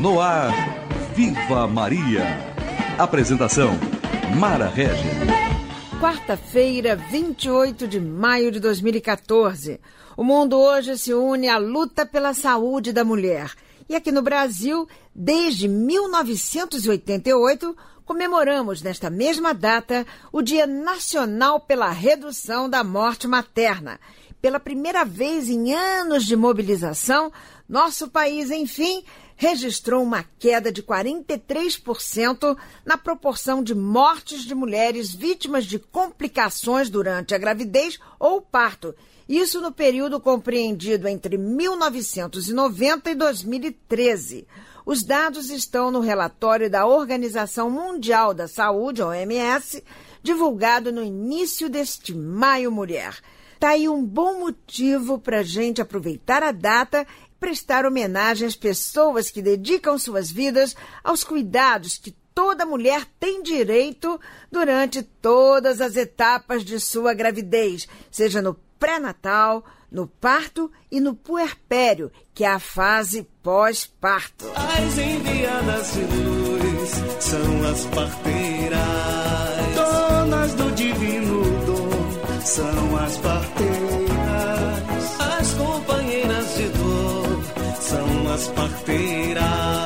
No ar, Viva Maria. Apresentação, Mara Regis. Quarta-feira, 28 de maio de 2014. O mundo hoje se une à luta pela saúde da mulher. E aqui no Brasil, desde 1988, comemoramos nesta mesma data o Dia Nacional pela Redução da Morte Materna. Pela primeira vez em anos de mobilização, nosso país, enfim, registrou uma queda de 43% na proporção de mortes de mulheres vítimas de complicações durante a gravidez ou parto. Isso no período compreendido entre 1990 e 2013. Os dados estão no relatório da Organização Mundial da Saúde, OMS, divulgado no início deste Maio Mulher. Está aí um bom motivo para a gente aproveitar a data e prestar homenagem às pessoas que dedicam suas vidas aos cuidados que toda mulher tem direito durante todas as etapas de sua gravidez, seja no pré-natal, no parto e no puerpério, que é a fase pós-parto. As enviadas de luz são as parteiras, donas do divino dom, são as parteiras. As companheiras de dor são as parteiras.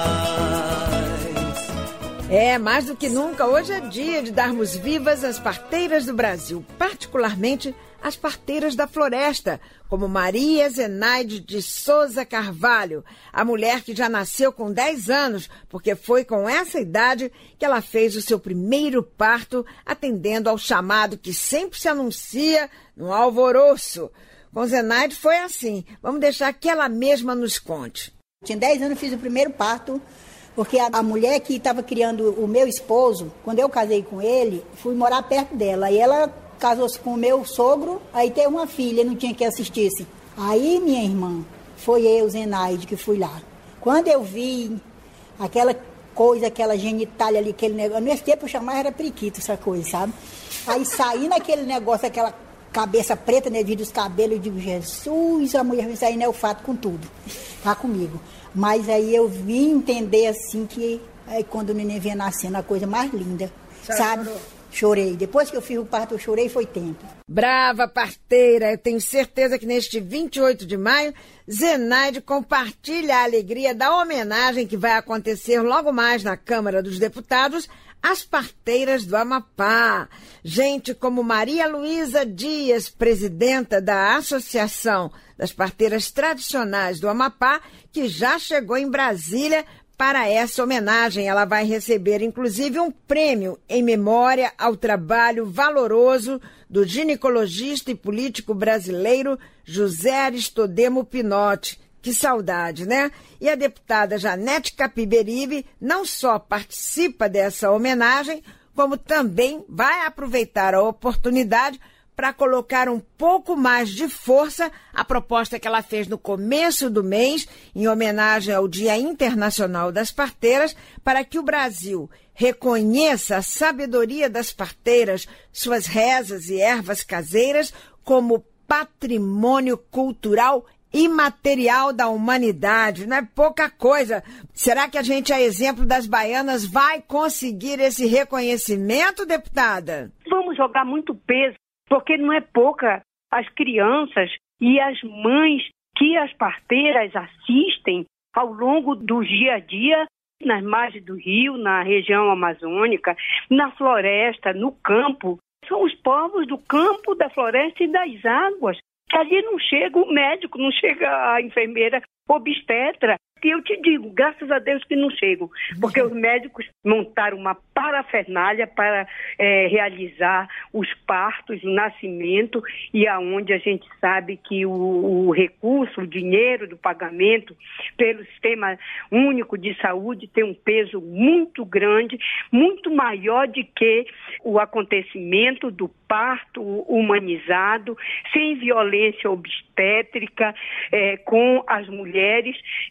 Mais do que nunca, hoje é dia de darmos vivas às parteiras do Brasil, particularmente as parteiras da floresta, como Maria Zenaide de Souza Carvalho, a mulher que já nasceu com 10 anos, porque foi com essa idade que ela fez o seu primeiro parto, atendendo ao chamado que sempre se anuncia no alvoroço. Com Zenaide foi assim. Vamos deixar que ela mesma nos conte. Tinha 10 anos, fiz o primeiro parto, porque a mulher que estava criando o meu esposo, quando eu casei com ele, fui morar perto dela. E ela casou-se com o meu sogro, aí teve uma filha, não tinha que assistisse. Aí, minha irmã, foi eu, Zenaide, que fui lá. Quando eu vi aquela coisa, aquela genitália ali, aquele negócio, nesse tempo eu chamava era periquito, essa coisa, sabe? Aí saí naquele negócio, aquela cabeça preta, né, dos cabelos, eu digo, Jesus, a mulher vai sair neofato com tudo, tá comigo. Mas aí eu vim entender assim que aí quando o neném vinha nascendo, a coisa mais linda, sabe? Chorei. Depois que eu fiz o parto, eu chorei, foi tempo. Brava parteira! Eu tenho certeza que neste 28 de maio, Zenaide compartilha a alegria da homenagem que vai acontecer logo mais na Câmara dos Deputados às parteiras do Amapá. Gente como Maria Luísa Dias, presidenta da Associação das Parteiras Tradicionais do Amapá, que já chegou em Brasília para essa homenagem. Ela vai receber, inclusive, um prêmio em memória ao trabalho valoroso do ginecologista e político brasileiro José Aristodemo Pinotti. Que saudade, né? E a deputada Janete Capiberibe não só participa dessa homenagem, como também vai aproveitar a oportunidade para colocar um pouco mais de força à proposta que ela fez no começo do mês, em homenagem ao Dia Internacional das Parteiras, para que o Brasil reconheça a sabedoria das parteiras, suas rezas e ervas caseiras, como patrimônio cultural imaterial da humanidade. Não é pouca coisa. Será que a gente, a exemplo das baianas, vai conseguir esse reconhecimento, deputada? Vamos jogar muito peso, porque não é pouca as crianças e as mães que as parteiras assistem ao longo do dia a dia, nas margens do rio, na região amazônica, na floresta, no campo. São os povos do campo, da floresta e das águas. Ali não chega o médico, não chega a enfermeira obstetra. E eu te digo, graças a Deus que não chegam, porque os médicos montaram uma parafernália para realizar os partos, o nascimento, e aonde a gente sabe que o recurso, o dinheiro do pagamento pelo Sistema Único de Saúde tem um peso muito grande, muito maior do que o acontecimento do parto humanizado, sem violência obstétrica, com as mulheres. E eu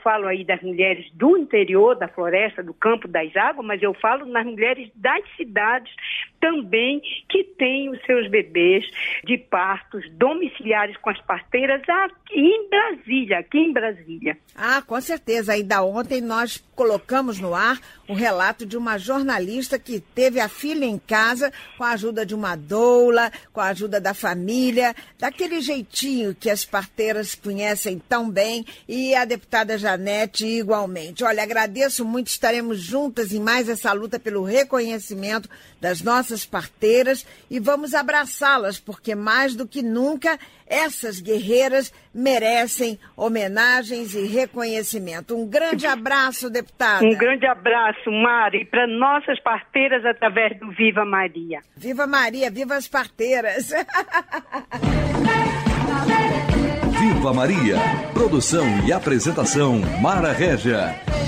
falo aí das mulheres do interior, da floresta, do campo, das águas, mas eu falo nas mulheres das cidades também, que têm os seus bebês de partos domiciliares com as parteiras aqui em Brasília. Ah, com certeza. Ainda ontem nós colocamos no ar o relato de uma jornalista que teve a filha em casa com a ajuda de uma doula, com a ajuda da família, daquele jeitinho que as parteiras conhecem tão bem, e a deputada Janete igualmente. Olha, agradeço muito, estaremos juntas em mais essa luta pelo reconhecimento das nossas parteiras e vamos abraçá-las, porque mais do que nunca essas guerreiras merecem homenagens e reconhecimento. Um grande abraço, deputada. Um grande abraço, Mari, para nossas parteiras através do Viva Maria. Viva Maria, viva as parteiras. Viva Maria. Produção e apresentação, Mara Régia.